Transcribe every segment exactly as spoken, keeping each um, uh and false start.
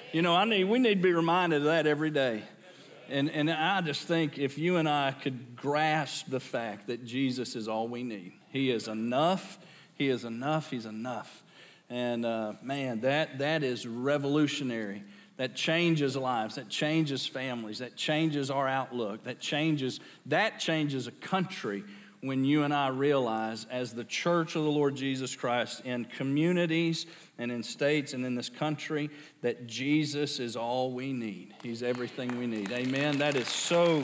You know, I need we need to be reminded of that every day. And and I just think if you and I could grasp the fact that Jesus is all we need. He is enough. He is enough. He's enough. And uh, man, that that is revolutionary. That changes lives. That changes families. That changes our outlook. That changes that changes a country when you and I realize, as the church of the Lord Jesus Christ, in communities and in states and in this country, that Jesus is all we need. He's everything we need. Amen. That is so,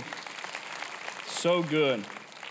so good.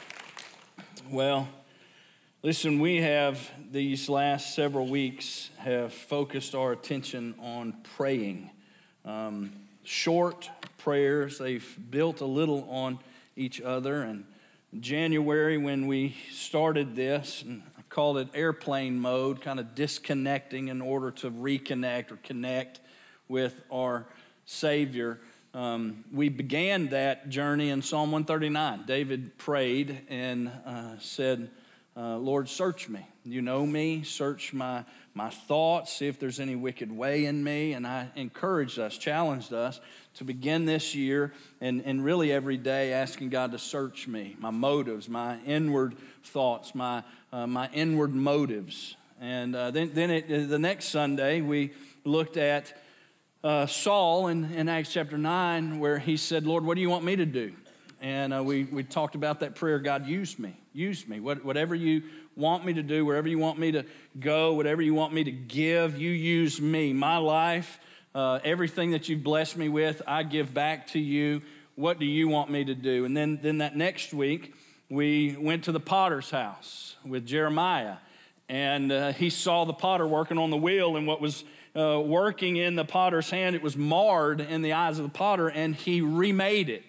Well, listen, we have these last several weeks have focused our attention on praying. Um, short prayers. They've built a little on each other. And January, when we started this, and I called it airplane mode, kind of disconnecting in order to reconnect or connect with our Savior. Um, we began that journey in Psalm one thirty-nine. David prayed and uh, said, uh, Lord, search me. You know me. Search my, my thoughts. See if there's any wicked way in me. And I encouraged us, challenged us to begin this year and, and really every day asking God to search me, my motives, my inward thoughts, my uh, my inward motives. And uh, then, then it, the next Sunday, we looked at uh, Saul in, in Acts chapter nine, where he said, Lord, what do you want me to do? And uh, we, we talked about that prayer, God, use me, use me. What, whatever you want me to do, wherever you want me to go, whatever you want me to give, you use me. My life, uh, everything that you've blessed me with, I give back to you. What do you want me to do? And then, then that next week, we went to the potter's house with Jeremiah. And uh, he saw the potter working on the wheel, and what was uh, working in the potter's hand, it was marred in the eyes of the potter, and he remade it.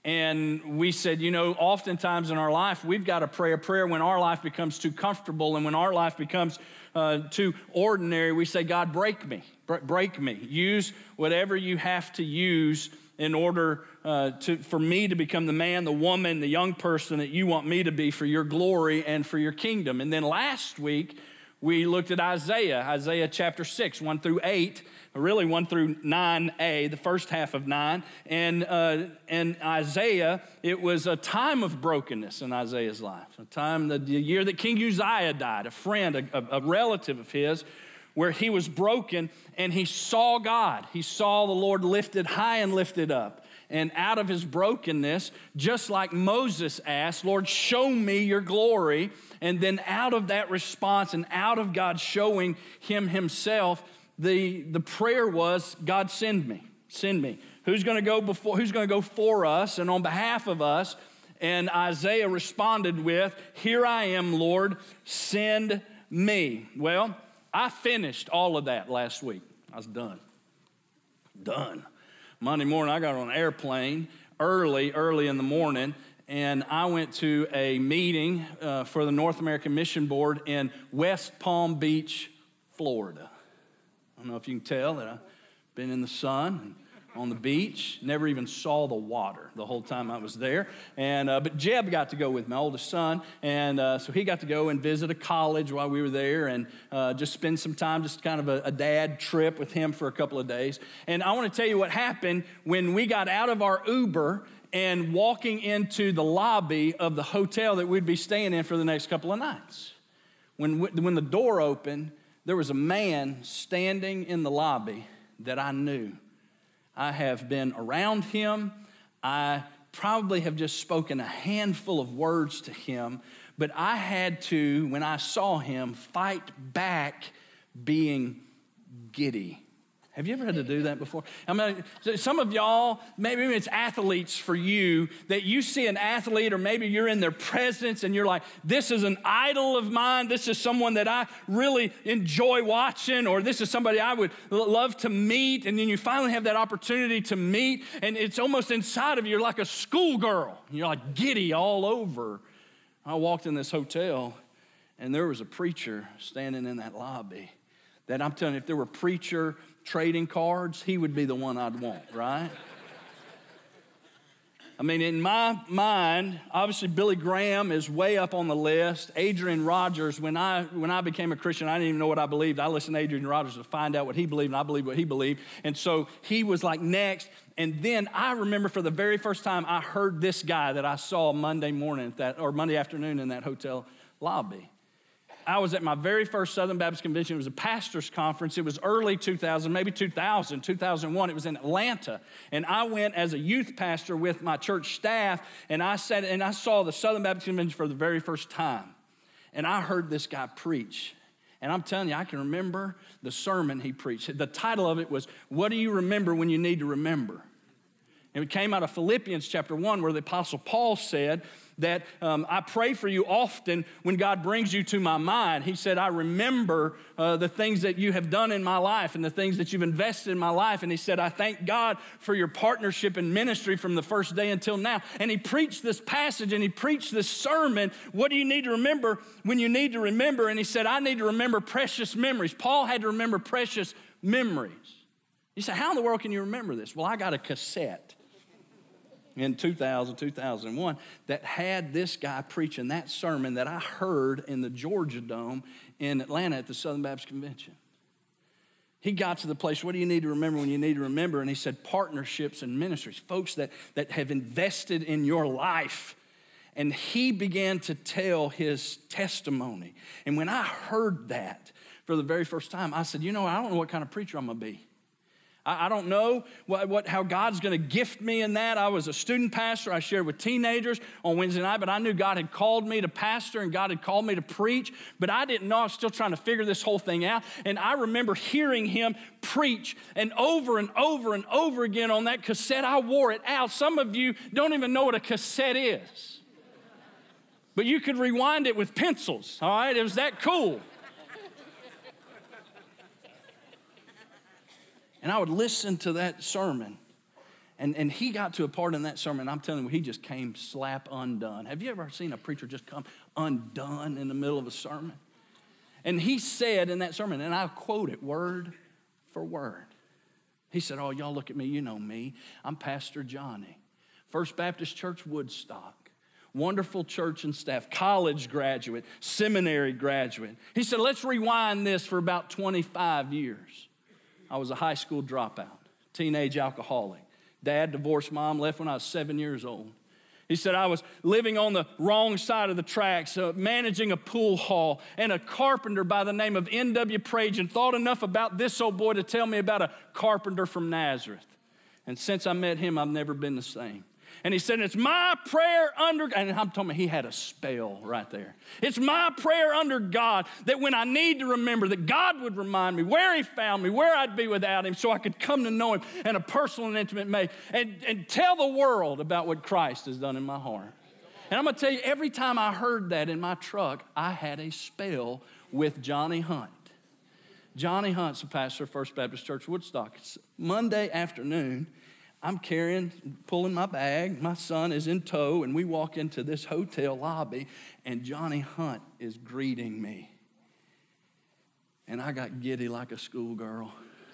And we said, you know, oftentimes in our life, we've got to pray a prayer when our life becomes too comfortable and when our life becomes uh, too ordinary. We say, God, break me, break me. Use whatever you have to use in order uh, to for me to become the man, the woman, the young person that you want me to be for your glory and for your kingdom. And then last week, we looked at Isaiah, Isaiah chapter six, one through eight, really one through nine a, the first half of nine. And uh, and Isaiah, it was a time of brokenness in Isaiah's life, a time, the, the year that King Uzziah died, a friend, a, a relative of his, where he was broken and he saw God. He saw the Lord lifted high and lifted up. And out of his brokenness, just like Moses asked, Lord, show me your glory. And then out of that response and out of God showing him himself, the, the prayer was, God, send me, send me. Who's going to go before, who's going to go for us and on behalf of us? And Isaiah responded with, here I am, Lord, send me. Well, I finished all of that last week. I was done. Done. Monday morning, I got on an airplane early, early in the morning, and I went to a meeting uh, for the North American Mission Board in West Palm Beach, Florida. I don't know if you can tell that I've been in the sun and on the beach, never even saw the water the whole time I was there. And uh, but Jeb got to go with my oldest son, and uh, so he got to go and visit a college while we were there and uh, just spend some time, just kind of a, a dad trip with him for a couple of days. And I want to tell you what happened when we got out of our Uber and walking into the lobby of the hotel that we'd be staying in for the next couple of nights. When, when the door opened, there was a man standing in the lobby that I knew. I have been around him. I probably have just spoken a handful of words to him, but I had to, when I saw him, fight back being giddy. Have you ever had to do that before? I mean, some of y'all, maybe it's athletes for you, that you see an athlete or maybe you're in their presence and you're like, this is an idol of mine. This is someone that I really enjoy watching, or this is somebody I would love to meet. And then you finally have that opportunity to meet, and it's almost inside of you like a schoolgirl. You're like giddy all over. I walked in this hotel and there was a preacher standing in that lobby that I'm telling you, if there were preacher trading cards, he would be the one I'd want, right? I mean, in my mind, obviously Billy Graham is way up on the list. Adrian Rogers, when I when I became a Christian, I didn't even know what I believed. I listened to Adrian Rogers to find out what he believed, and I believed what he believed. And so he was like next. And then I remember for the very first time, I heard this guy that I saw Monday morning at that, or Monday afternoon in that hotel lobby. I was at my very first Southern Baptist Convention. It was a pastor's conference. It was early two thousand, maybe two thousand, two thousand one. It was in Atlanta. And I went as a youth pastor with my church staff, and I sat and I saw the Southern Baptist Convention for the very first time. And I heard this guy preach. And I'm telling you, I can remember the sermon he preached. The title of it was, "What do you remember when you need to remember?" And it came out of Philippians chapter one, where the Apostle Paul said that um, I pray for you often when God brings you to my mind. He said, I remember uh, the things that you have done in my life and the things that you've invested in my life. And he said, I thank God for your partnership in ministry from the first day until now. And he preached this passage and he preached this sermon. What do you need to remember when you need to remember? And he said, I need to remember precious memories. Paul had to remember precious memories. You say, how in the world can you remember this? Well, I got a cassette in two thousand, two thousand one, that had this guy preaching that sermon that I heard in the Georgia Dome in Atlanta at the Southern Baptist Convention. He got to the place, what do you need to remember when you need to remember? And he said, partnerships and ministries, folks that, that have invested in your life. And he began to tell his testimony. And when I heard that for the very first time, I said, you know, I don't know what kind of preacher I'm going to be. I don't know what, what, how God's going to gift me in that. I was a student pastor. I shared with teenagers on Wednesday night, but I knew God had called me to pastor and God had called me to preach, but I didn't know. I was still trying to figure this whole thing out. And I remember hearing him preach, and over and over and over again on that cassette, I wore it out. Some of you don't even know what a cassette is, but you could rewind it with pencils, all right? It was that cool. And I would listen to that sermon. And, and he got to a part in that sermon, I'm telling you, he just came slap undone. Have you ever seen a preacher just come undone in the middle of a sermon? And he said in that sermon, and I quote it word for word. He said, oh, y'all look at me, you know me. I'm Pastor Johnny. First Baptist Church, Woodstock. Wonderful church and staff, college graduate, seminary graduate. He said, let's rewind this for about twenty-five years. I was a high school dropout, teenage alcoholic. Dad divorced mom, left when I was seven years old. He said I was living on the wrong side of the tracks, uh, managing a pool hall, and a carpenter by the name of N W Pragen thought enough about this old boy to tell me about a carpenter from Nazareth. And since I met him, I've never been the same. And he said, it's my prayer under, and I'm telling you, he had a spell right there. It's my prayer under God that when I need to remember, that God would remind me where he found me, where I'd be without him, so I could come to know him in a personal and intimate way, and, and tell the world about what Christ has done in my heart. And I'm going to tell you, every time I heard that in my truck, I had a spell with Johnny Hunt. Johnny Hunt's the pastor of First Baptist Church, Woodstock. It's Monday afternoon. I'm carrying, pulling my bag. My son is in tow, and we walk into this hotel lobby, and Johnny Hunt is greeting me. And I got giddy like a schoolgirl.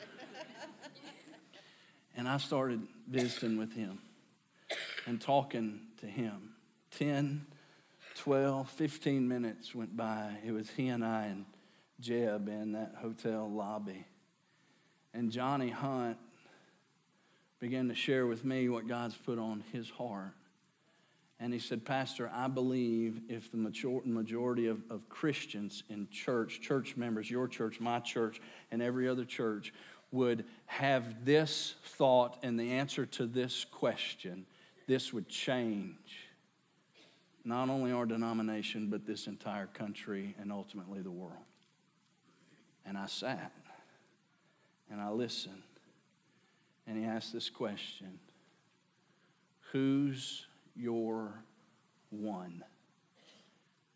And I started visiting with him and talking to him. ten, twelve, fifteen minutes went by. It was he and I and Jeb in that hotel lobby. And Johnny Hunt began to share with me what God's put on his heart. And he said, Pastor, I believe if the majority of, of Christians in church, church members, your church, my church, and every other church would have this thought and the answer to this question, this would change not only our denomination, but this entire country and ultimately the world. And I sat and I listened. And he asked this question, who's your one?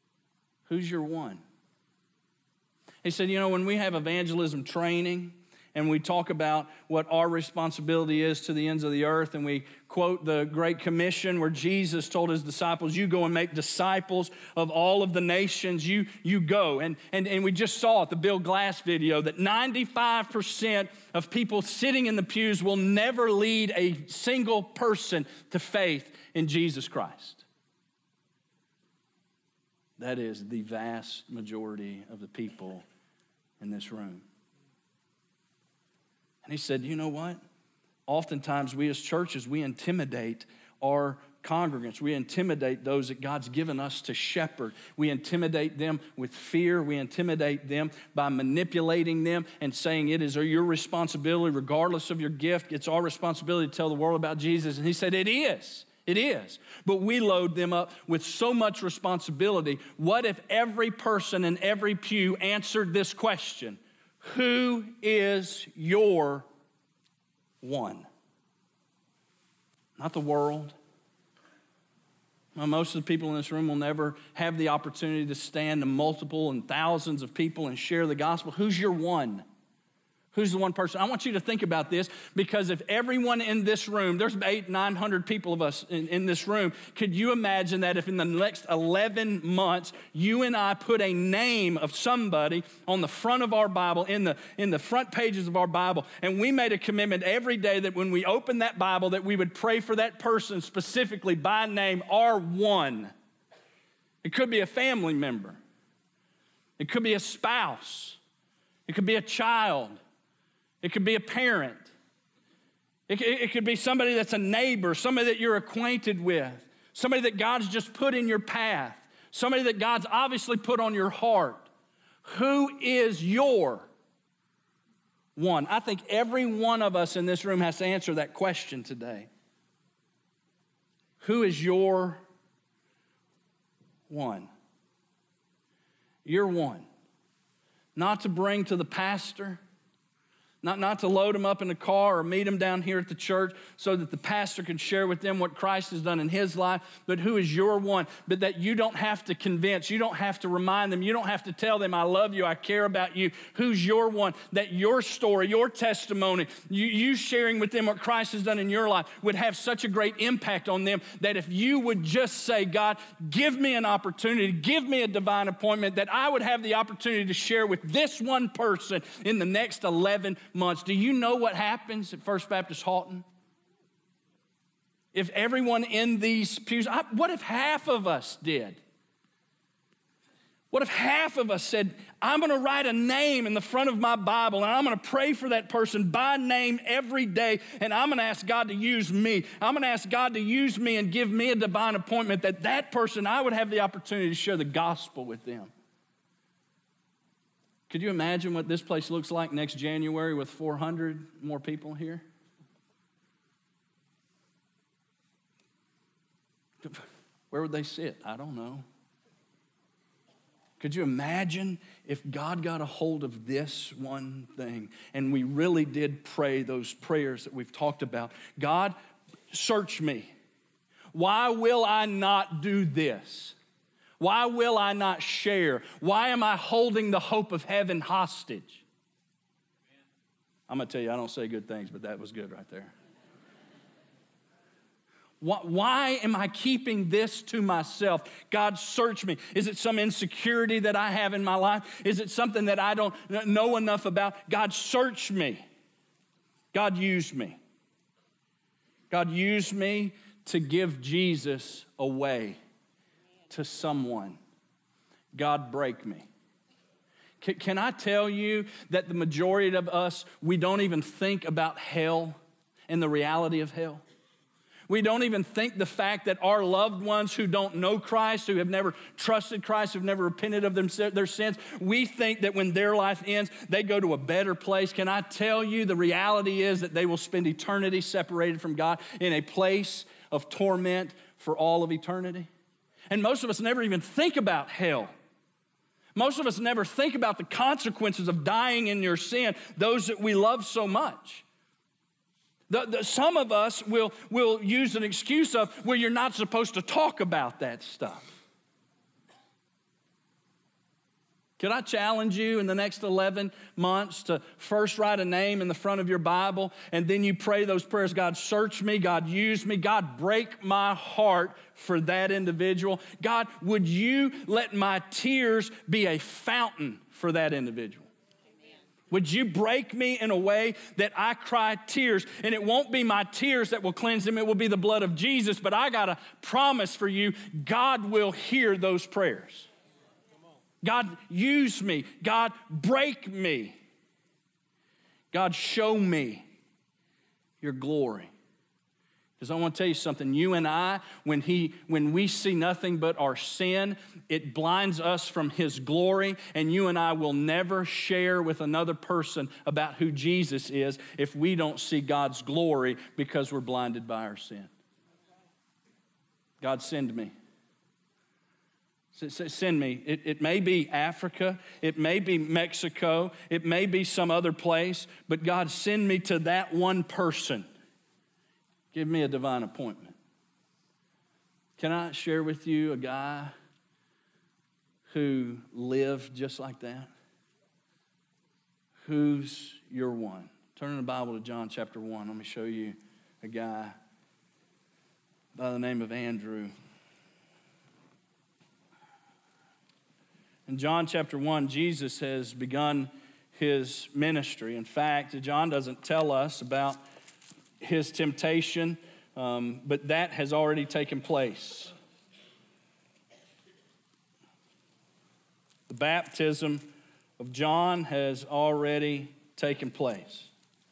Who's your one? He said, you know, when we have evangelism training and we talk about what our responsibility is to the ends of the earth, and we quote the Great Commission where Jesus told his disciples, you go and make disciples of all of the nations, you, you go. And, and, and we just saw at the Bill Glass video that ninety-five percent of people sitting in the pews will never lead a single person to faith in Jesus Christ. That is the vast majority of the people in this room. And he said, you know what? Oftentimes we as churches, we intimidate our congregants. We intimidate those that God's given us to shepherd. We intimidate them with fear. We intimidate them by manipulating them and saying it is your responsibility, regardless of your gift. It's our responsibility to tell the world about Jesus. And he said, it is. It is. But we load them up with so much responsibility. What if every person in every pew answered this question? Who is your one? Not the world. Well, most of the people in this room will never have the opportunity to stand to multiple and thousands of people and share the gospel. Who's your one? Who's the one person? I want you to think about this, because if everyone in this room, there's eight, nine hundred people of us in, in this room, could you imagine that if in the next eleven months, you and I put a name of somebody on the front of our Bible, in the, in the front pages of our Bible, and we made a commitment every day that when we opened that Bible, that we would pray for that person specifically by name, our one. It could be a family member. It could be a spouse. It could be a child. It could be a parent. It, it could be somebody that's a neighbor, somebody that you're acquainted with, somebody that God's just put in your path, somebody that God's obviously put on your heart. Who is your one? I think every one of us in this room has to answer that question today. Who is your one? Your one. Not to bring to the pastor, Not, not to load them up in a car or meet them down here at the church so that the pastor can share with them what Christ has done in his life, but who is your one, but that you don't have to convince, you don't have to remind them, you don't have to tell them, I love you, I care about you. Who's your one, that your story, your testimony, you, you sharing with them what Christ has done in your life would have such a great impact on them that if you would just say, God, give me an opportunity, give me a divine appointment, that I would have the opportunity to share with this one person in the next eleven months. Do you know what happens at First Baptist Halton? If everyone in these pews, I, what if half of us did? What if half of us said, I'm going to write a name in the front of my Bible and I'm going to pray for that person by name every day, and I'm going to ask God to use me. I'm going to ask God to use me and give me a divine appointment that that person, I would have the opportunity to share the gospel with them. Could you imagine what this place looks like next January with four hundred more people here? Where would they sit? I don't know. Could you imagine if God got a hold of this one thing and we really did pray those prayers that we've talked about? God, search me. Why will I not do this? Why will I not share? Why am I holding the hope of heaven hostage? I'm going to tell you, I don't say good things, but that was good right there. Why am I keeping this to myself? God, search me. Is it some insecurity that I have in my life? Is it something that I don't know enough about? God, search me. God, use me. God, use me to give Jesus away to someone. God, break me. Can, can I tell you that the majority of us, we don't even think about hell and the reality of hell? We don't even think the fact that our loved ones who don't know Christ, who have never trusted Christ, who have never repented of them, their sins, we think that when their life ends, they go to a better place. Can I tell you the reality is that they will spend eternity separated from God in a place of torment for all of eternity? And most of us never even think about hell. Most of us never think about the consequences of dying in your sin, those that we love so much. The, the, some of us will, will use an excuse of, well, you're not supposed to talk about that stuff. Could I challenge you in the next eleven months to first write a name in the front of your Bible, and then you pray those prayers, God, search me, God, use me, God, break my heart for that individual. God, would you let my tears be a fountain for that individual? Amen. Would you break me in a way that I cry tears, and it won't be my tears that will cleanse them, it will be the blood of Jesus, but I got a promise for you, God will hear those prayers. God, use me. God, break me. God, show me your glory. Because I want to tell you something. You and I, when he, when we see nothing but our sin, it blinds us from his glory, and you and I will never share with another person about who Jesus is if we don't see God's glory because we're blinded by our sin. God, send me. Send me. It, it may be Africa. It may be Mexico. It may be some other place. But God, send me to that one person. Give me a divine appointment. Can I share with you a guy who lived just like that? Who's your one? Turn in the Bible to John chapter one. Let me show you a guy by the name of Andrew. In John chapter one, Jesus has begun his ministry. In fact, John doesn't tell us about his temptation, um, but that has already taken place. The baptism of John has already taken place.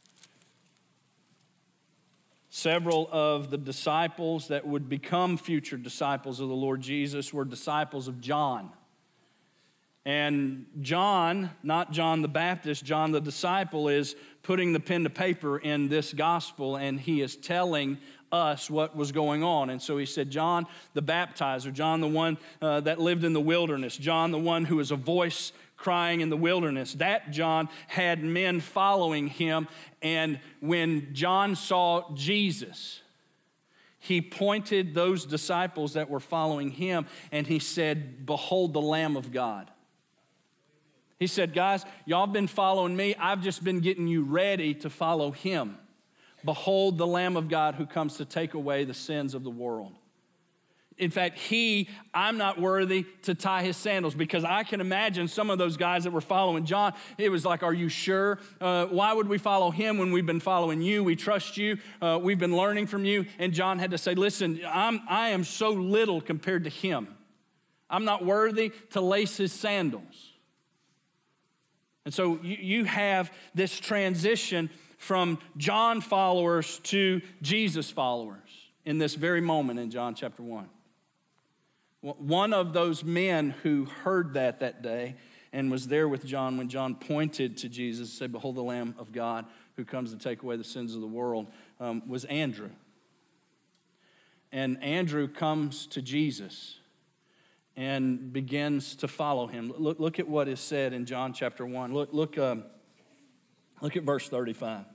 Several of the disciples that would become future disciples of the Lord Jesus were disciples of John. And John, not John the Baptist, John the disciple, is putting the pen to paper in this gospel, and he is telling us what was going on. And so he said, John the baptizer, John the one uh, that lived in the wilderness, John the one who was a voice crying in the wilderness. That John had men following him, and when John saw Jesus, he pointed those disciples that were following him, and he said, behold the Lamb of God. He said, guys, y'all been following me. I've just been getting you ready to follow him. Behold the Lamb of God who comes to take away the sins of the world. In fact, he, I'm not worthy to tie his sandals, because I can imagine some of those guys that were following John, it was like, are you sure? Uh, why would we follow him when we've been following you? We trust you. Uh, we've been learning from you. And John had to say, listen, I'm, I am so little compared to him. I'm not worthy to lace his sandals. And so you, you have this transition from John followers to Jesus followers in this very moment in John chapter one. One of those men who heard that that day and was there with John when John pointed to Jesus and said, behold the Lamb of God who comes to take away the sins of the world, um, was Andrew. And Andrew comes to Jesus and begins to follow him. Look, look at what is said in John chapter one. Look, look, um, look at verse thirty-five.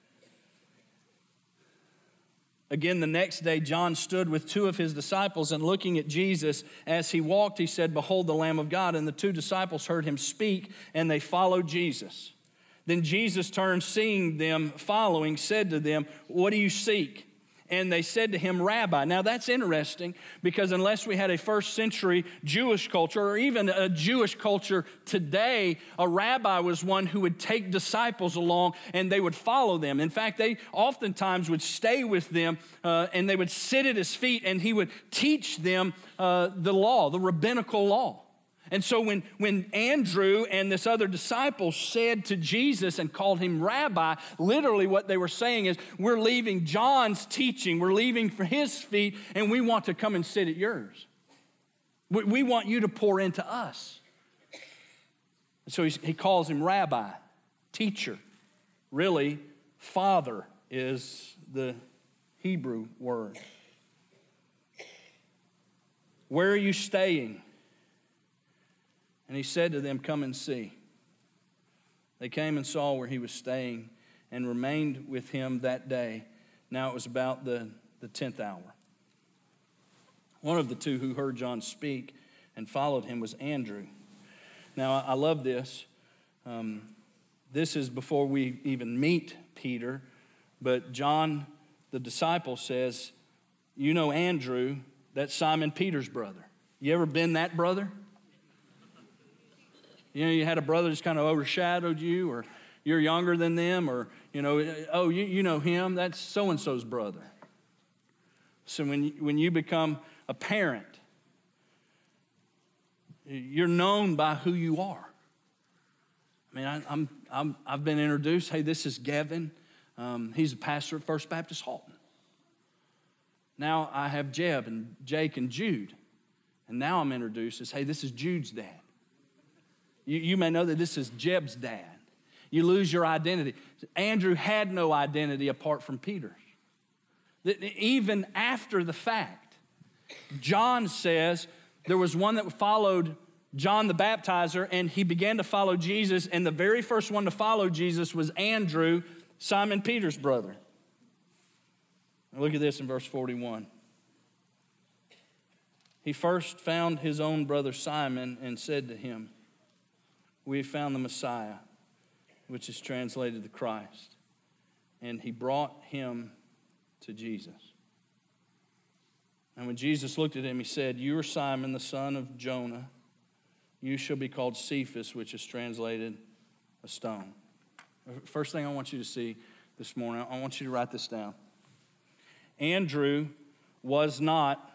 Again, the next day, John stood with two of his disciples, and looking at Jesus as he walked, he said, behold the Lamb of God. And the two disciples heard him speak, and they followed Jesus. Then Jesus turned, seeing them following, said to them, what do you seek? And they said to him, Rabbi. Now that's interesting, because unless we had a first century Jewish culture, or even a Jewish culture today, a rabbi was one who would take disciples along and they would follow them. In fact, they oftentimes would stay with them uh, and they would sit at his feet, and he would teach them uh, the law, the rabbinical law. And so when, when Andrew and this other disciple said to Jesus and called him rabbi, literally what they were saying is, we're leaving John's teaching, we're leaving for his feet, and we want to come and sit at yours. We, we want you to pour into us. And so he calls him rabbi, teacher. Really, father is the Hebrew word. Where are you staying? And he said to them, come and see. They came and saw where he was staying and remained with him that day. Now it was about the, the tenth hour. One of the two who heard John speak and followed him was Andrew. Now, I love this. Um, this is before we even meet Peter, but John, the disciple, says, you know Andrew, that's Simon Peter's brother. You ever been that brother? You know, you had a brother that's kind of overshadowed you, or you're younger than them, or, you know, oh, you, you know him, that's so-and-so's brother. So when you, when you become a parent, you're known by who you are. I mean, I, I'm, I'm, I've been introduced, hey, this is Gavin. Um, he's a pastor at First Baptist Halton. Now I have Jeb and Jake and Jude. And now I'm introduced as, hey, this is Jude's dad. You, you may know that this is Jeb's dad. You lose your identity. Andrew had no identity apart from Peter's. Even after the fact, John says there was one that followed John the Baptizer, and he began to follow Jesus, and the very first one to follow Jesus was Andrew, Simon Peter's brother. Now look at this in verse forty-one. He first found his own brother Simon and said to him, we have found the Messiah, which is translated the Christ. And he brought him to Jesus. And when Jesus looked at him, he said, you are Simon, the son of Jonah. You shall be called Cephas, which is translated a stone. First thing I want you to see this morning, I want you to write this down. Andrew was not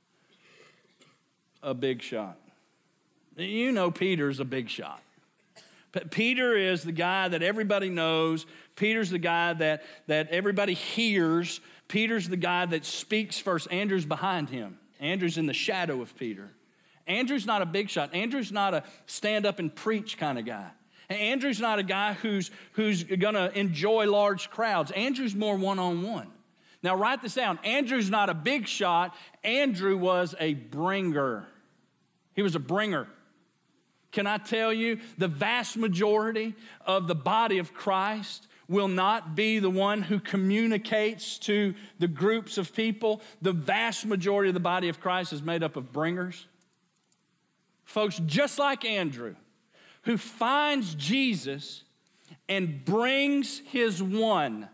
a big shot. You know Peter's a big shot. Peter is the guy that everybody knows. Peter's the guy that, that everybody hears. Peter's the guy that speaks first. Andrew's behind him. Andrew's in the shadow of Peter. Andrew's not a big shot. Andrew's not a stand up and preach kind of guy. Andrew's not a guy who's, who's going to enjoy large crowds. Andrew's more one-on-one. Now write this down. Andrew's not a big shot. Andrew was a bringer. He was a bringer. Can I tell you, the vast majority of the body of Christ will not be the one who communicates to the groups of people. The vast majority of the body of Christ is made up of bringers. Folks, just like Andrew, who finds Jesus and brings his one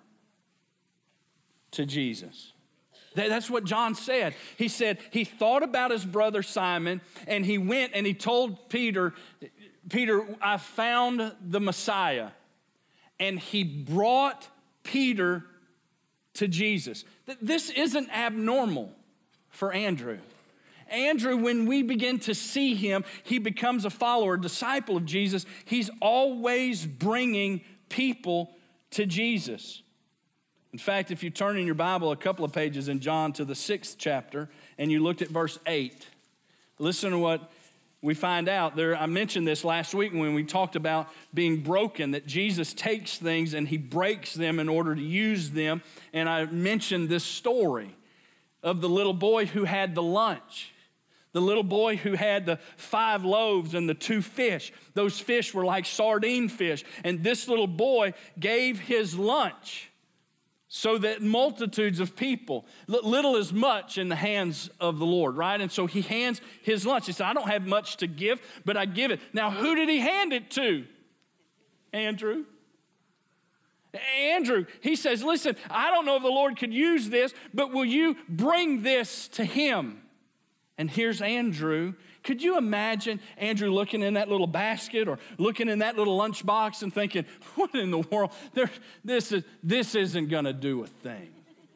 to Jesus. That's what John said. He said he thought about his brother Simon, and he went and he told Peter, Peter, I found the Messiah. And he brought Peter to Jesus. This isn't abnormal for Andrew. Andrew, when we begin to see him, he becomes a follower, a disciple of Jesus. He's always bringing people to Jesus. In fact, if you turn in your Bible a couple of pages in John to the sixth chapter, and you looked at verse eight, listen to what we find out there. I mentioned this last week when we talked about being broken, that Jesus takes things and he breaks them in order to use them. And I mentioned this story of the little boy who had the lunch. The little boy who had the five loaves and the two fish. Those fish were like sardine fish. And this little boy gave his lunch so that multitudes of people, little is much in the hands of the Lord, right? And so he hands his lunch. He said, I don't have much to give, but I give it. Now, who did he hand it to? Andrew. Andrew, he says, listen, I don't know if the Lord could use this, but will you bring this to him? And here's Andrew. Could you imagine Andrew looking in that little basket or looking in that little lunchbox and thinking, what in the world? There, this, is, this isn't going to do a thing.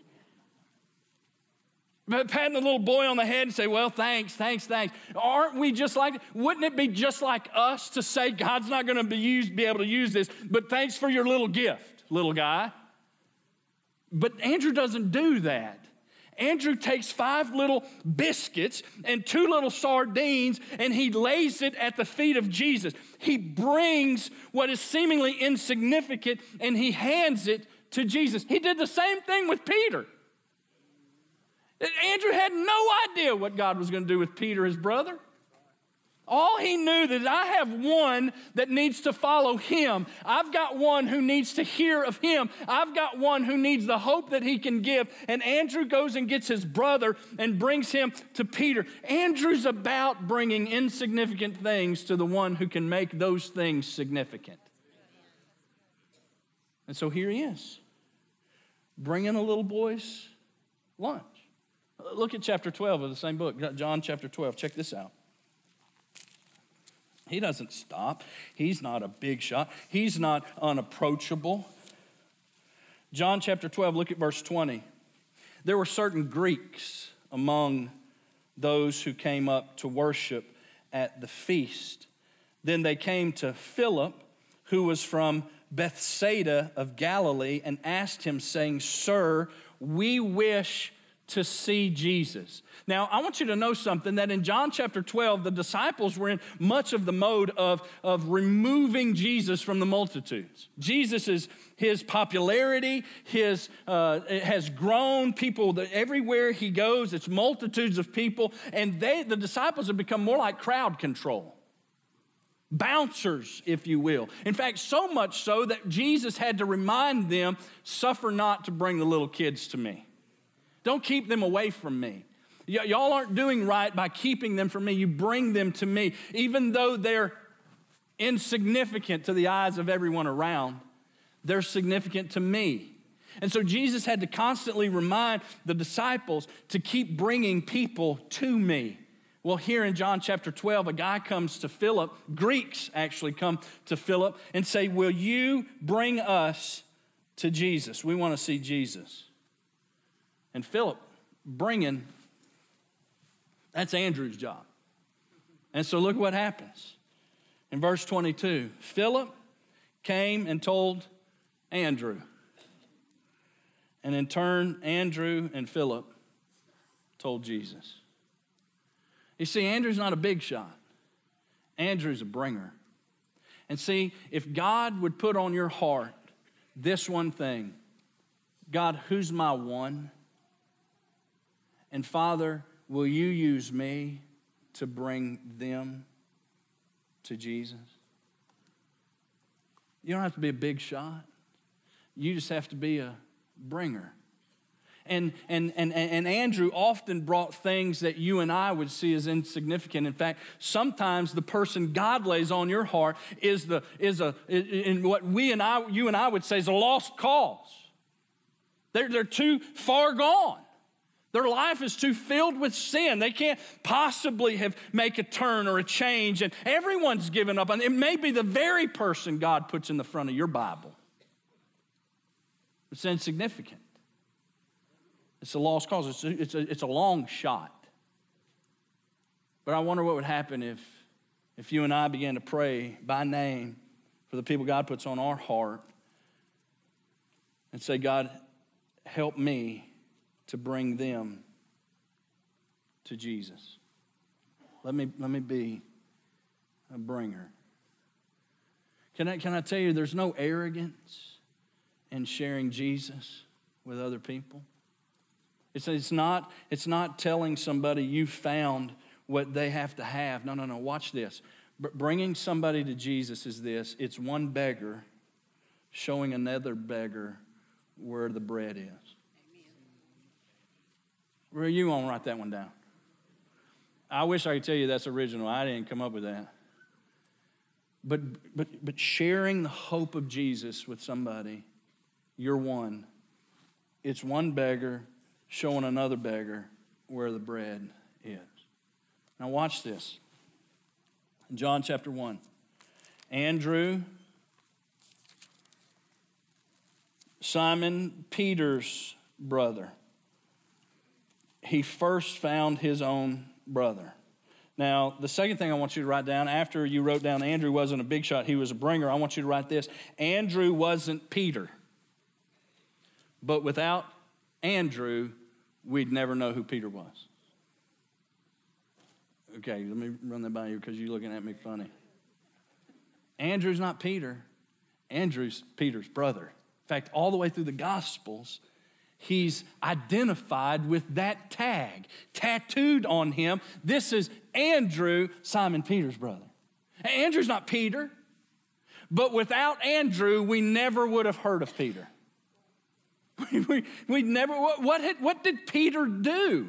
But patting the little boy on the head and say, well, thanks, thanks, thanks. Aren't we just like, wouldn't it be just like us to say God's not going to be, used, be able to use this, but thanks for your little gift, little guy. But Andrew doesn't do that. Andrew takes five little biscuits and two little sardines, and he lays it at the feet of Jesus. He brings what is seemingly insignificant, and he hands it to Jesus. He did the same thing with Peter. Andrew had no idea what God was going to do with Peter, his brother. All he knew that I have one that needs to follow him. I've got one who needs to hear of him. I've got one who needs the hope that he can give. And Andrew goes and gets his brother and brings him to Peter. Andrew's about bringing insignificant things to the one who can make those things significant. And so here he is, bringing a little boy's lunch. Look at chapter twelve of the same book, John chapter twelve. Check this out. He doesn't stop. He's not a big shot. He's not unapproachable. John chapter twelve, look at verse twenty. There were certain Greeks among those who came up to worship at the feast. Then they came to Philip, who was from Bethsaida of Galilee, and asked him, saying, Sir, we wish to see Jesus. Now, I want you to know something, that in John chapter twelve, the disciples were in much of the mode of, of removing Jesus from the multitudes. Jesus is, his popularity, his uh, it has grown. People, that everywhere he goes, it's multitudes of people, and they, the disciples have become more like crowd control. Bouncers, if you will. In fact, so much so that Jesus had to remind them, suffer not to bring the little kids to me. Don't keep them away from me. Y- y'all aren't doing right by keeping them from me. You bring them to me. Even though they're insignificant to the eyes of everyone around, they're significant to me. And so Jesus had to constantly remind the disciples to keep bringing people to me. Well, here in John chapter twelve, a guy comes to Philip. Greeks actually come to Philip and say, will you bring us to Jesus? We want to see Jesus. And Philip bringing, that's Andrew's job. And so look what happens. In verse twenty-two, Philip came and told Andrew. And in turn, Andrew and Philip told Jesus. You see, Andrew's not a big shot. Andrew's a bringer. And see, if God would put on your heart this one thing, God, who's my one? And Father, will you use me to bring them to Jesus? You don't have to be a big shot. You just have to be a bringer. And, and, and, and Andrew often brought things that you and I would see as insignificant. In fact, sometimes the person God lays on your heart is the is a in what we and I you and I would say is a lost cause. They're, they're too far gone. Their life is too filled with sin. They can't possibly have make a turn or a change. And everyone's given up. And it may be the very person God puts in the front of your Bible. It's insignificant. It's a lost cause. It's a, it's a, it's a long shot. But I wonder what would happen if, if you and I began to pray by name for the people God puts on our heart and say, God, help me to bring them to Jesus. Let me, let me be a bringer. Can I, can I tell you, there's no arrogance in sharing Jesus with other people. It's, it's, not, it's not telling somebody you found what they have to have. No, no, no, watch this. But bringing somebody to Jesus is this. It's one beggar showing another beggar where the bread is. Where you won't write that one down. I wish I could tell you that's original. I didn't come up with that. But but but sharing the hope of Jesus with somebody, you're one. It's one beggar showing another beggar where the bread is. Now watch this. In John chapter one, Andrew, Simon Peter's brother, he first found his own brother. Now, the second thing I want you to write down, after you wrote down Andrew wasn't a big shot, he was a bringer, I want you to write this. Andrew wasn't Peter. But without Andrew, we'd never know who Peter was. Okay, let me run that by you because you're looking at me funny. Andrew's not Peter. Andrew's Peter's brother. In fact, all the way through the Gospels, he's identified with that tag, tattooed on him. This is Andrew, Simon Peter's brother. Andrew's not Peter, but without Andrew, we never would have heard of Peter. we, we never, what, what, had, what did Peter do?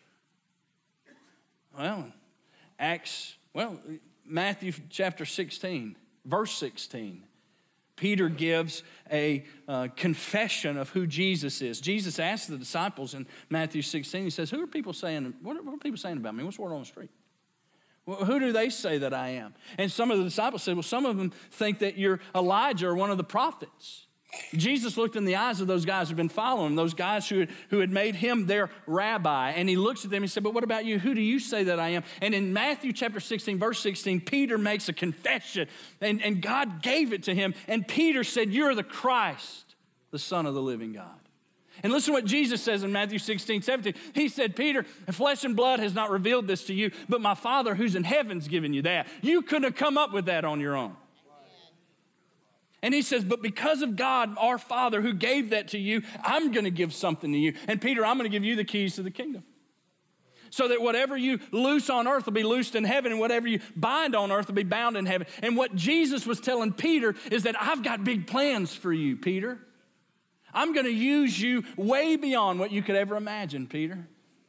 Well, Acts, well, Matthew chapter sixteen, verse sixteen. Peter gives a uh, confession of who Jesus is. Jesus asked the disciples in Matthew sixteen, he says, who are people saying, what are, what are people saying about me? What's the word on the street? Well, who do they say that I am? And some of the disciples said, well, some of them think that you're Elijah or one of the prophets. Jesus looked in the eyes of those guys who'd been following him, those guys who had, who had made him their rabbi. And he looks at them and he said, but what about you? Who do you say that I am? And in Matthew chapter sixteen, verse sixteen, Peter makes a confession. And, and God gave it to him. And Peter said, you're the Christ, the Son of the living God. And listen to what Jesus says in Matthew sixteen, seventeen. He said, Peter, flesh and blood has not revealed this to you, but my Father who's in heaven's given you that. You couldn't have come up with that on your own. And he says, but because of God, our Father who gave that to you, I'm going to give something to you. And Peter, I'm going to give you the keys to the kingdom. So that whatever you loose on earth will be loosed in heaven, and whatever you bind on earth will be bound in heaven. And what Jesus was telling Peter is that I've got big plans for you, Peter. I'm going to use you way beyond what you could ever imagine, Peter.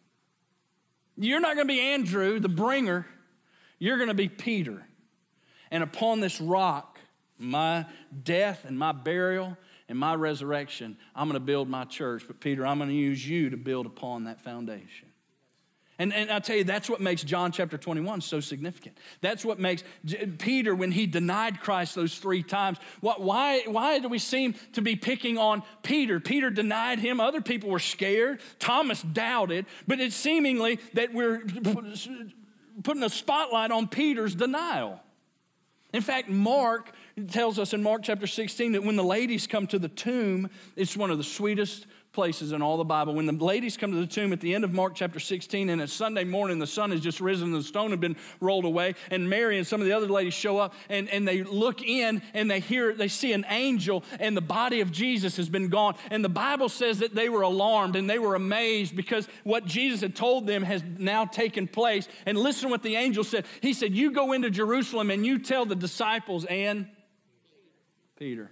You're not going to be Andrew, the bringer. You're going to be Peter. And upon this rock, my death and my burial and my resurrection, I'm going to build my church. But Peter, I'm going to use you to build upon that foundation. And, and I tell you, that's what makes John chapter twenty-one so significant. That's what makes J- Peter, when he denied Christ those three times, what, why, why do we seem to be picking on Peter? Peter denied him. Other people were scared. Thomas doubted. But it's seemingly that we're putting a spotlight on Peter's denial. In fact, Mark tells us in Mark chapter sixteen that when the ladies come to the tomb, it's one of the sweetest places in all the Bible. When the ladies come to the tomb at the end of Mark chapter sixteen, and it's Sunday morning, the sun has just risen and the stone had been rolled away, and Mary and some of the other ladies show up, and, and they look in and they hear, they see an angel, and the body of Jesus has been gone. And the Bible says that they were alarmed and they were amazed because what Jesus had told them has now taken place. And listen to what the angel said. He said, you go into Jerusalem and you tell the disciples and Peter.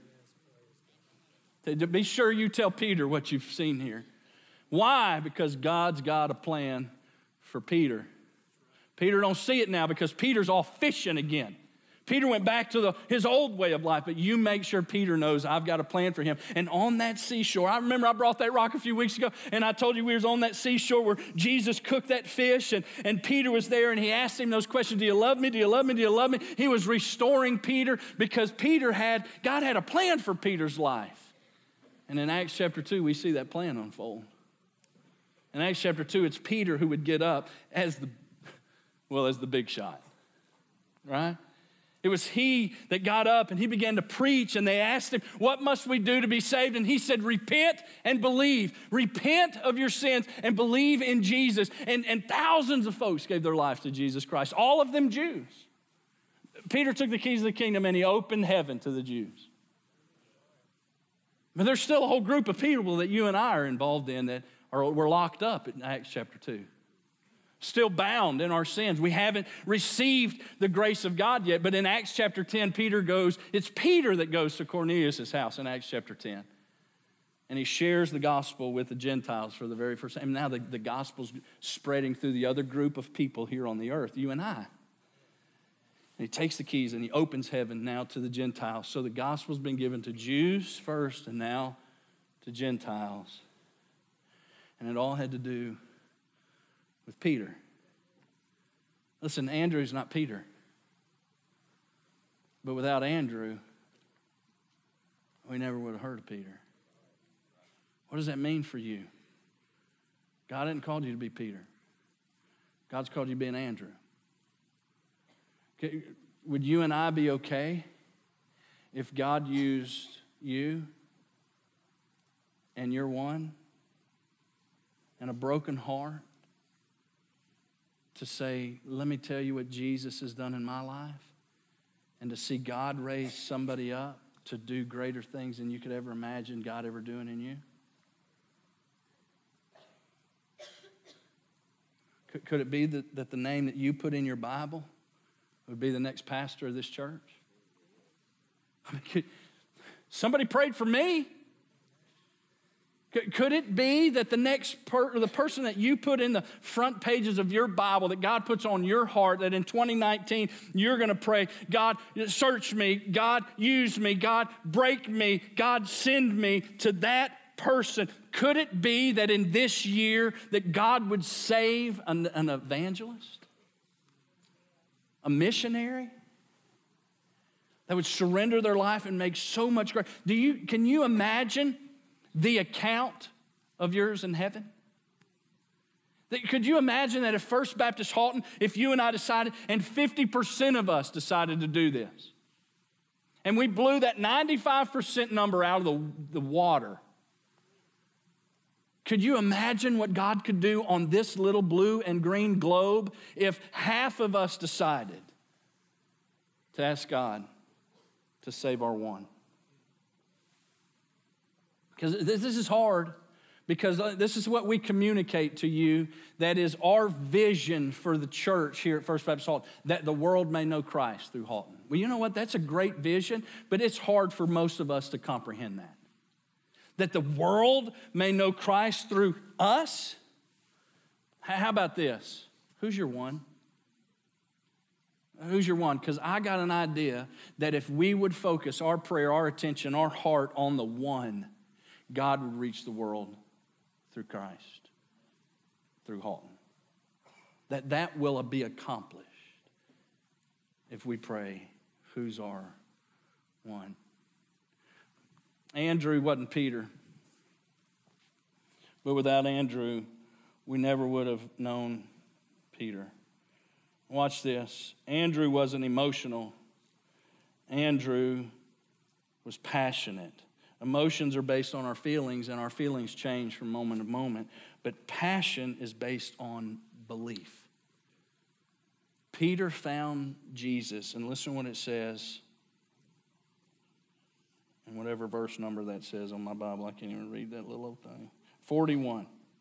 To be sure you tell Peter what you've seen here. Why? Because God's got a plan for Peter. Peter don't see it now because Peter's off fishing again. Peter went back to the, his old way of life, but you make sure Peter knows I've got a plan for him. And on that seashore, I remember I brought that rock a few weeks ago, and I told you we was on that seashore where Jesus cooked that fish, and, and Peter was there, and he asked him those questions, do you love me, do you love me, do you love me? He was restoring Peter because Peter had, God had a plan for Peter's life. And in Acts chapter two, we see that plan unfold. In Acts chapter two, it's Peter who would get up as the, well, as the big shot, right? It was he that got up and he began to preach, and they asked him, what must we do to be saved? And he said, repent and believe. Repent of your sins and believe in Jesus. And, and thousands of folks gave their life to Jesus Christ, all of them Jews. Peter took the keys of the kingdom and he opened heaven to the Jews. But there's still a whole group of people that you and I are involved in that are, we're locked up in Acts chapter two. Still bound in our sins. We haven't received the grace of God yet. But in Acts chapter ten, Peter goes, it's Peter that goes to Cornelius' house in Acts chapter ten. And he shares the gospel with the Gentiles for the very first time. And now the, the gospel's spreading through the other group of people here on the earth, you and I. And he takes the keys and he opens heaven now to the Gentiles. So the gospel's been given to Jews first and now to Gentiles. And it all had to do with Peter. Listen, Andrew's not Peter. But without Andrew, we never would have heard of Peter. What does that mean for you? God didn't call you to be Peter. God's called you to be an Andrew. Okay, would you and I be okay if God used you and you're one and a broken heart to say, let me tell you what Jesus has done in my life, and to see God raise somebody up to do greater things than you could ever imagine God ever doing in you? Could it be that, that the name that you put in your Bible would be the next pastor of this church? I mean, could, somebody prayed for me. Could, could it be that the next per, or the person that you put in the front pages of your Bible, that God puts on your heart, that in twenty nineteen you're going to pray, God, search me, God, use me, God, break me, God, send me to that person? Could it be that in this year that God would save an, an evangelist, a missionary that would surrender their life and make so much great? Do you, can you imagine the account of yours in heaven? Could you imagine that if First Baptist Halton, if you and I decided, and fifty percent of us decided to do this, and we blew that ninety-five percent number out of the, the water, could you imagine what God could do on this little blue and green globe if half of us decided to ask God to save our one? Because this is hard, because this is what we communicate to you. That is our vision for the church here at First Baptist Halton, that the world may know Christ through Halton. Well, you know what? That's a great vision, but it's hard for most of us to comprehend that. That the world may know Christ through us? How about this? Who's your one? Who's your one? Because I got an idea that if we would focus our prayer, our attention, our heart on the one, God would reach the world through Christ, through Halton. That that will be accomplished if we pray, who's our one? Andrew wasn't Peter. But without Andrew, we never would have known Peter. Watch this. Andrew wasn't emotional. Andrew was passionate. Emotions are based on our feelings, and our feelings change from moment to moment. But passion is based on belief. Peter found Jesus, and listen to what it says. And whatever verse number that says on my Bible, I can't even read that little old thing. forty-one.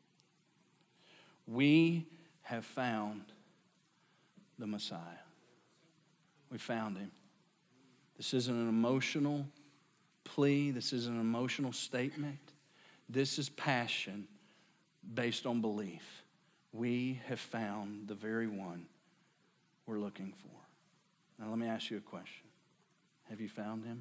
We have found the Messiah. We found him. This isn't an emotional plea. This isn't an emotional statement. This is passion based on belief. We have found the very one we're looking for. Now let me ask you a question. Have you found him?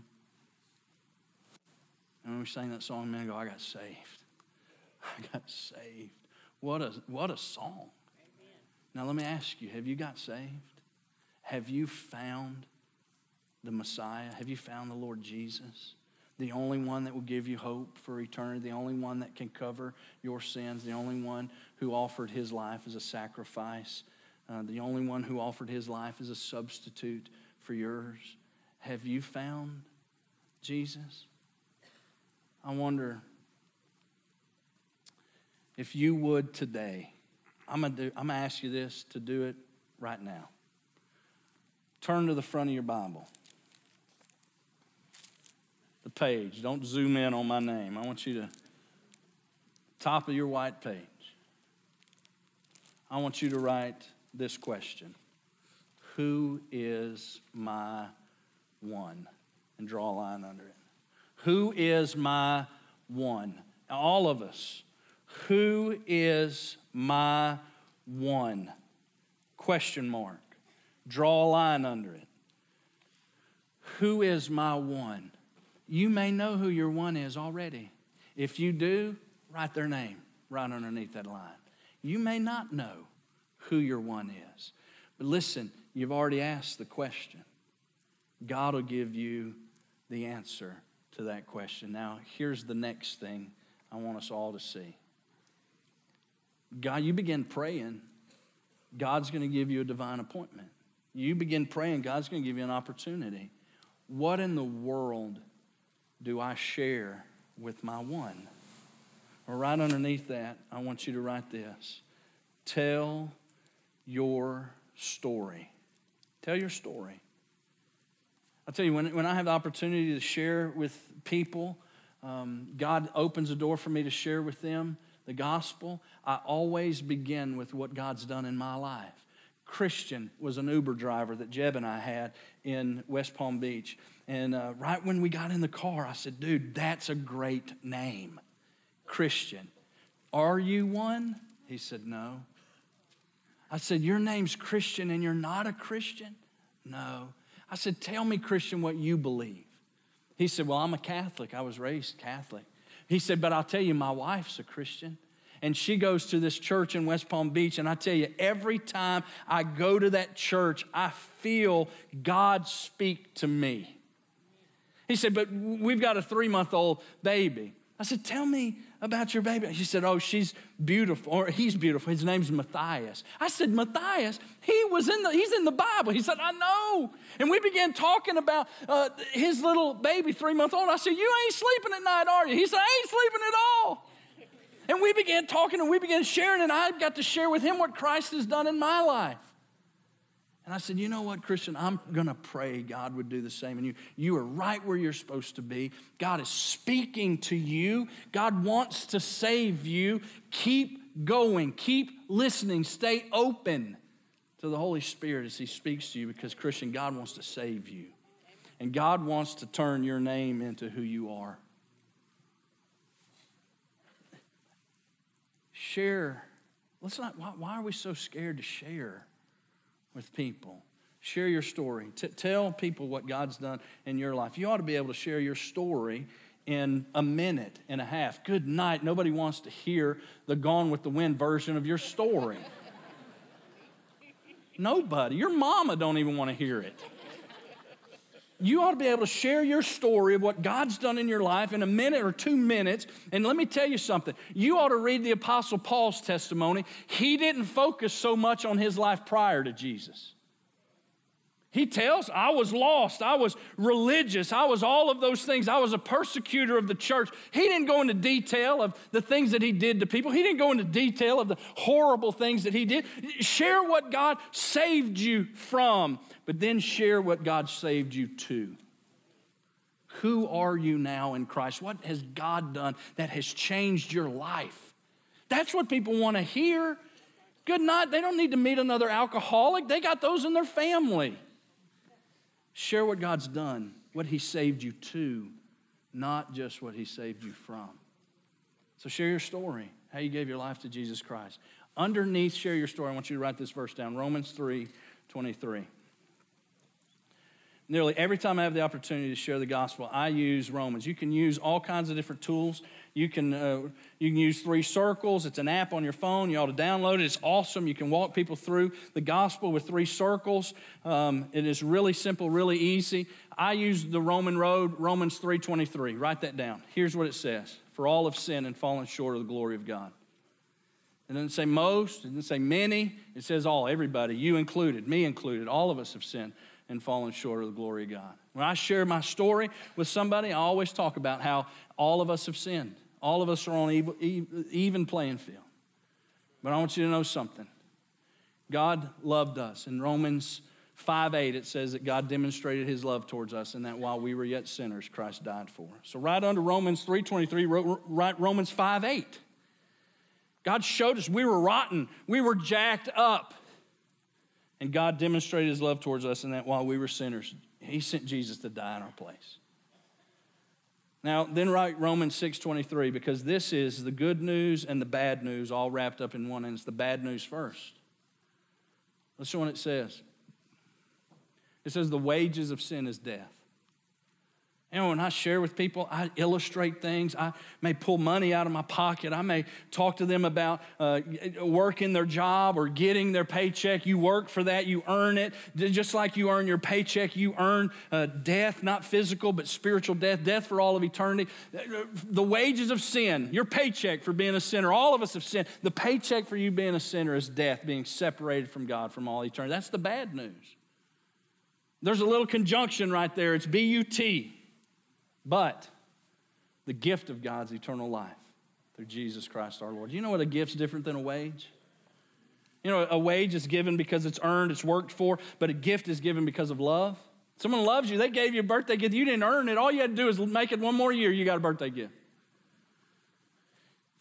And when we sang that song a minute ago, I got saved. I got saved. What a, what a song. Amen. Now let me ask you, have you got saved? Have you found the Messiah? Have you found the Lord Jesus? The only one that will give you hope for eternity, the only one that can cover your sins, the only one who offered his life as a sacrifice, uh, the only one who offered his life as a substitute for yours. Have you found Jesus? I wonder if you would today, I'm going to I'm going to ask you this, to do it right now. Turn to the front of your Bible. The page. Don't zoom in on my name. I want you to, top of your white page, I want you to write this question. Who is my one? And draw a line under it. Who is my one? All of us. Who is my one? Question mark. Draw a line under it. Who is my one? You may know who your one is already. If you do, write their name right underneath that line. You may not know who your one is. But listen, you've already asked the question. God will give you the answer to that question. Now, here's the next thing I want us all to see. God, you begin praying, God's going to give you a divine appointment. You begin praying, God's going to give you an opportunity. What in the world do I share with my one? Or right underneath that, I want you to write this. Tell your story. Tell your story. I'll tell you, when, when I have the opportunity to share with people, um, God opens a door for me to share with them. the gospel, I always begin with what God's done in my life. Christian was an Uber driver that Jeb and I had in West Palm Beach. And uh, right when we got in the car, I said, dude, that's a great name, Christian. Are you one? He said, no. I said, your name's Christian and you're not a Christian? No. I said, tell me, Christian, what you believe. He said, well, I'm a Catholic. I was raised Catholic. He said, but I'll tell you, my wife's a Christian. And she goes to this church in West Palm Beach. And I tell you, every time I go to that church, I feel God speak to me. He said, but we've got a three-month-old baby. I said, tell me about your baby. She said, oh, she's beautiful, or he's beautiful. His name's Matthias. I said, Matthias, he was in the, he's in the Bible. He said, I know. And we began talking about uh, his little baby, three-month-old. I said, you ain't sleeping at night, are you? He said, I ain't sleeping at all. And we began talking and we began sharing, and I got to share with him what Christ has done in my life. And I said, you know what, Christian, I'm going to pray God would do the same in you. You are right where you're supposed to be. God is speaking to you. God wants to save you. Keep going. Keep listening. Stay open to the Holy Spirit as he speaks to you, because, Christian, God wants to save you. And God wants to turn your name into who you are. Share. Let's not, why, why are we so scared to share with people? Share your story. T- tell people what God's done in your life. You ought to be able to share your story in a minute and a half. Good night. Nobody wants to hear the Gone with the Wind version of your story. Nobody. Your mama don't even want to hear it. You ought to be able to share your story of what God's done in your life in a minute or two minutes. And let me tell you something. You ought to read the Apostle Paul's testimony. He didn't focus so much on his life prior to Jesus. He tells, I was lost. I was religious. I was all of those things. I was a persecutor of the church. He didn't go into detail of the things that he did to people. He didn't go into detail of the horrible things that he did. Share what God saved you from, but then share what God saved you to. Who are you now in Christ? What has God done that has changed your life? That's what people want to hear. Good night. They don't need to meet another alcoholic. They got those in their family. Share what God's done, what he saved you to, not just what he saved you from. So share your story, how you gave your life to Jesus Christ. Underneath share your story, I want you to write this verse down, Romans three twenty-three. Nearly every time I have the opportunity to share the gospel, I use Romans. You can use all kinds of different tools. You can uh, you can use Three Circles. It's an app on your phone. You ought to download it. It's awesome. You can walk people through the gospel with three circles. Um, it is really simple, really easy. I use the Roman road, Romans three twenty-three. Write that down. Here's what it says. For all have sinned and fallen short of the glory of God. It doesn't say most. It doesn't say many. It says all, everybody, you included, me included. All of us have sinned and fallen short of the glory of God. When I share my story with somebody, I always talk about how all of us have sinned. All of us are on an even playing field. But I want you to know something. God loved us. In Romans five eight, it says that God demonstrated his love towards us, and that while we were yet sinners, Christ died for us. So right under Romans three twenty-three, write Romans five eight. God showed us we were rotten. We were jacked up. And God demonstrated his love towards us in that while we were sinners, he sent Jesus to die in our place. Now, then write Romans six twenty-three, because this is the good news and the bad news all wrapped up in one, and it's the bad news first. Listen to what it says. It says the wages of sin is death. You know, when I share with people, I illustrate things. I may pull money out of my pocket. I may talk to them about uh, working their job or getting their paycheck. You work for that. You earn it. Just like you earn your paycheck, you earn uh, death, not physical, but spiritual death, death for all of eternity. The wages of sin, your paycheck for being a sinner, all of us have sinned. The paycheck for you being a sinner is death, being separated from God from all eternity. That's the bad news. There's a little conjunction right there. It's B U T. But the gift of God's eternal life through Jesus Christ our Lord. You know what a gift's different than a wage? You know, a wage is given because it's earned, it's worked for, but a gift is given because of love. Someone loves you. They gave you a birthday gift. You didn't earn it. All you had to do is make it one more year. You got a birthday gift.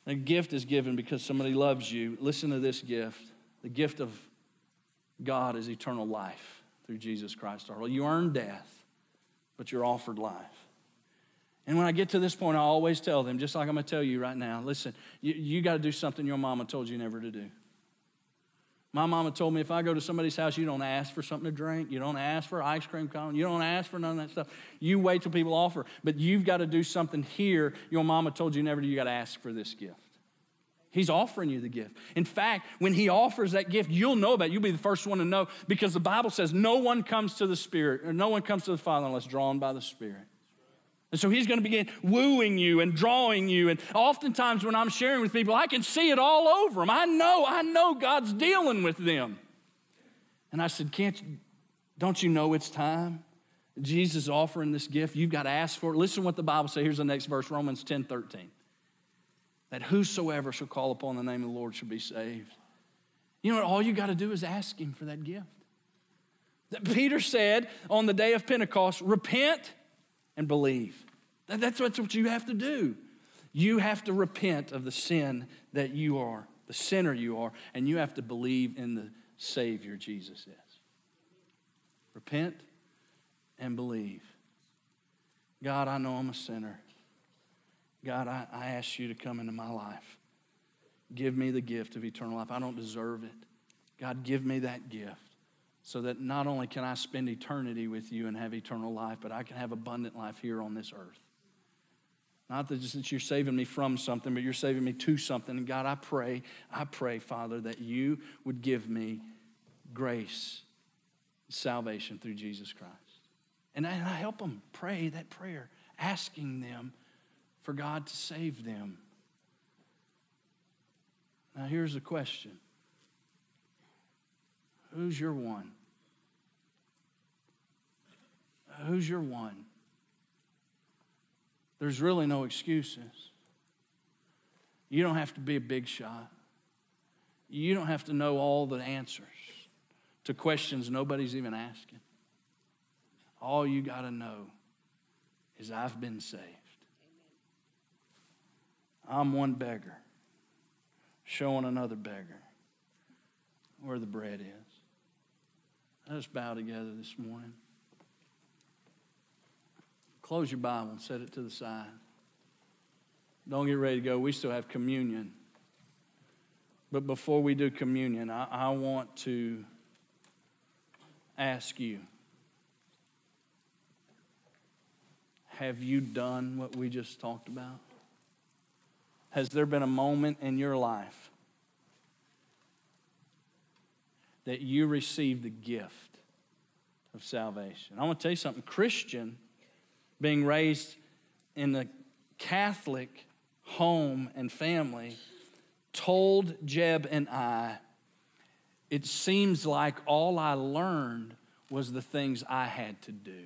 A gift is given because somebody loves you. Listen to this gift. The gift of God is eternal life through Jesus Christ our Lord. You earn death, but you're offered life. And when I get to this point, I always tell them, just like I'm going to tell you right now, listen, you, you got to do something your mama told you never to do. My mama told me if I go to somebody's house, you don't ask for something to drink. You don't ask for ice cream cone. You don't ask for none of that stuff. You wait till people offer. But you've got to do something here your mama told you never to do. You got to ask for this gift. He's offering you the gift. In fact, when he offers that gift, you'll know about it. You'll be the first one to know because the Bible says no one comes to the Spirit, or no one comes to the Father unless drawn by the Spirit. And so he's going to begin wooing you and drawing you. And oftentimes when I'm sharing with people, I can see it all over them. I know, I know God's dealing with them. And I said, can't you, don't you know it's time? Jesus is offering this gift. You've got to ask for it. Listen to what the Bible says. Here's the next verse, Romans ten thirteen. That whosoever shall call upon the name of the Lord shall be saved. You know what? All you got to do is ask him for that gift. That Peter said on the day of Pentecost, repent and believe. That's what you have to do. You have to repent of the sin that you are, the sinner you are, and you have to believe in the Savior Jesus is. Repent and believe. God, I know I'm a sinner. God, I, I ask you to come into my life. Give me the gift of eternal life. I don't deserve it. God, give me that gift so that not only can I spend eternity with you and have eternal life, but I can have abundant life here on this earth. Not that just that you're saving me from something, but you're saving me to something. And God, I pray, I pray, Father, that you would give me grace, salvation through Jesus Christ. And I, and I help them pray that prayer, asking them for God to save them. Now here's the question. Who's your one? Who's your one? There's really no excuses. You don't have to be a big shot. You don't have to know all the answers to questions nobody's even asking. All you got to know is I've been saved. I'm one beggar showing another beggar where the bread is. Let us bow together this morning. Close your Bible and set it to the side. Don't get ready to go. We still have communion. But before we do communion, I, I want to ask you, have you done what we just talked about? Has there been a moment in your life that you received the gift of salvation? I want to tell you something. Christian, being raised in the Catholic home and family, told Jeb and I, it seems like all I learned was the things I had to do.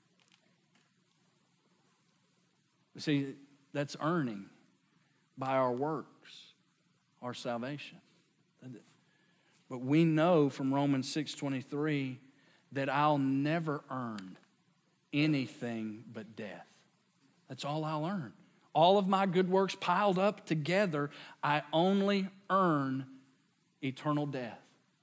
See, that's earning by our works, our salvation. But we know from Romans six twenty-three that I'll never earn anything but death. That's all I'll earn. All of my good works piled up together, I only earn eternal death.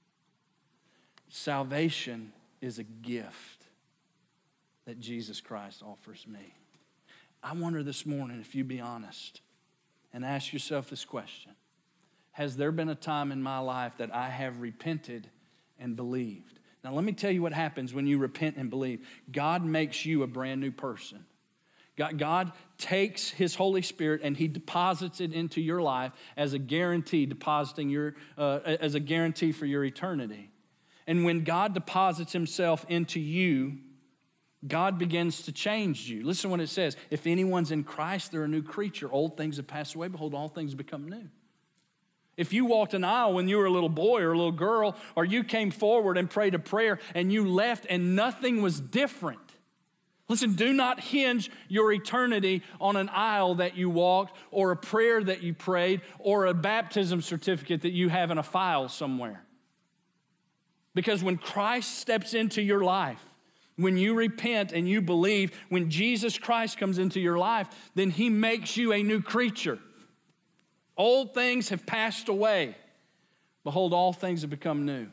Salvation is a gift that Jesus Christ offers me. I wonder this morning if you be honest and ask yourself this question. Has there been a time in my life that I have repented and believed? Now let me tell you what happens when you repent and believe. God makes you a brand new person. God, God takes his Holy Spirit and he deposits it into your life as a guarantee, depositing your uh, as a guarantee for your eternity. And when God deposits himself into you, God begins to change you. Listen to what it says. If anyone's in Christ, they're a new creature. Old things have passed away. Behold, all things have become new. If you walked an aisle when you were a little boy or a little girl, or you came forward and prayed a prayer and you left and nothing was different. Listen, do not hinge your eternity on an aisle that you walked or a prayer that you prayed or a baptism certificate that you have in a file somewhere. Because when Christ steps into your life, when you repent and you believe, when Jesus Christ comes into your life, then he makes you a new creature. Old things have passed away. Behold, all things have become new.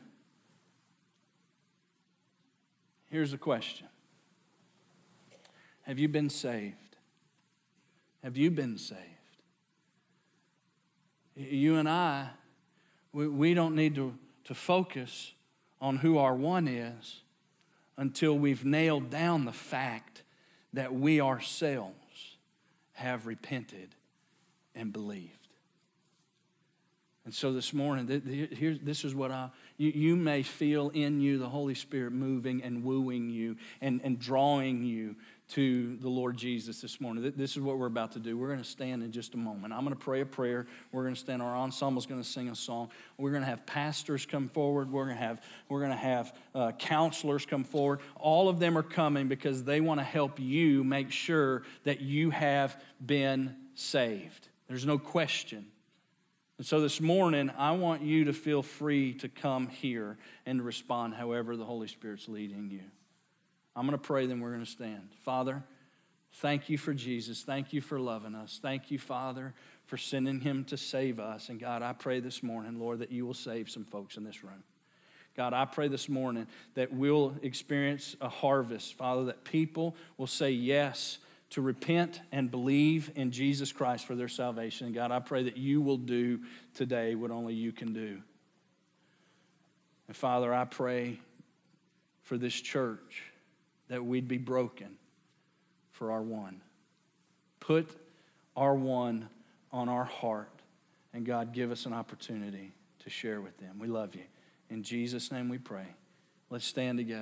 Here's the question. Have you been saved? Have you been saved? You and I, we, we don't need to, to focus on who our one is until we've nailed down the fact that we ourselves have repented and believed. And so this morning, here, this is what I, you, you may feel in you the Holy Spirit moving and wooing you and, and drawing you to the Lord Jesus this morning. This is what we're about to do. We're going to stand in just a moment. I'm going to pray a prayer. We're going to stand. Our ensemble is going to sing a song. We're going to have pastors come forward. We're going to have, we're going to have uh, counselors come forward. All of them are coming because they want to help you make sure that you have been saved. There's no question. And so this morning, I want you to feel free to come here and respond however the Holy Spirit's leading you. I'm going to pray, then we're going to stand. Father, thank you for Jesus. Thank you for loving us. Thank you, Father, for sending him to save us. And God, I pray this morning, Lord, that you will save some folks in this room. God, I pray this morning that we'll experience a harvest, Father, that people will say yes to repent and believe in Jesus Christ for their salvation. And God, I pray that you will do today what only you can do. And Father, I pray for this church that we'd be broken for our one. Put our one on our heart, and God, give us an opportunity to share with them. We love you. In Jesus' name we pray. Let's stand together.